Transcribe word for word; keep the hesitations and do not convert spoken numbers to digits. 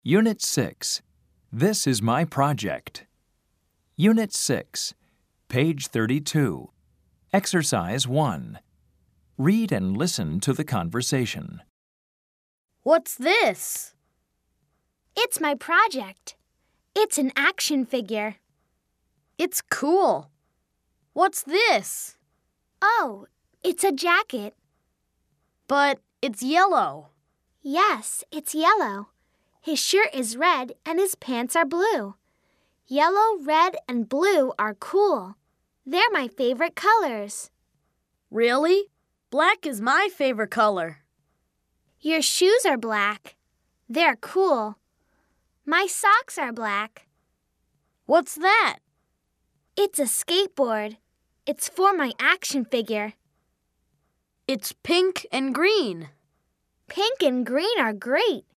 Unit six. This is my project. Unit six. Page thirty-two. Exercise one. Read and listen to the conversation. What's this? It's my project. It's an action figure. It's cool. What's this? Oh, it's a jacket. But it's yellow. Yes, it's yellow. His shirt is red and his pants are blue. Yellow, red, and blue are cool. They're my favorite colors. Really? Black is my favorite color. Your shoes are black. They're cool. My socks are black. What's that? It's a skateboard. It's for my action figure. It's pink and green. Pink and green are great.